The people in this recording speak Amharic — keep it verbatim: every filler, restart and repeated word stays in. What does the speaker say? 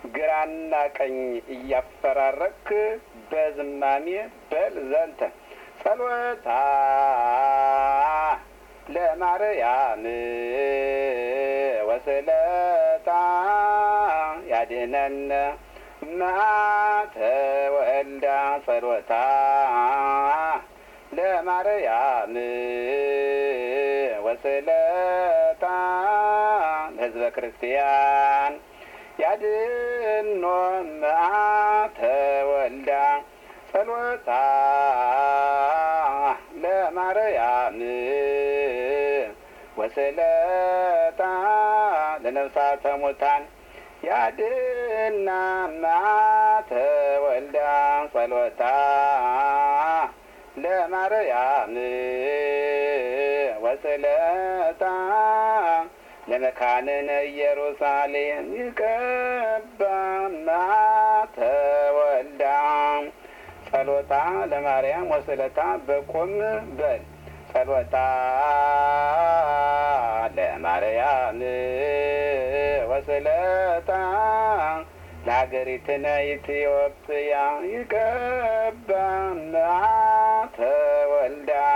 ግራና ቀኝ እያፈራረክ በዝማሜ በል ዘንተ ጸሎታ ለማርያም ወስለታ ያድነነ ማተ ወልዳ ጸሎታ ለማርያም ወስለታ ለሕዝበ ክርስቲያን ያድኖ ማተ ወልዳ ጸሎታ ለማርያም ወስለታ ለነፍሳተ ሙታን ያድና ማተ ወልዳ ጸሎታ ለማርያም ወስለታ ለመካንነ ኢየሩሳሌም ይቀባ ማተ ወልዳ ጸሎታ ለማርያም ወስለታ በቁም በል ጸሎታ ለማርያም ወስለታ ለሀገሪትነ ኢትዮጵያ ይቀባ ማተ ወልዳ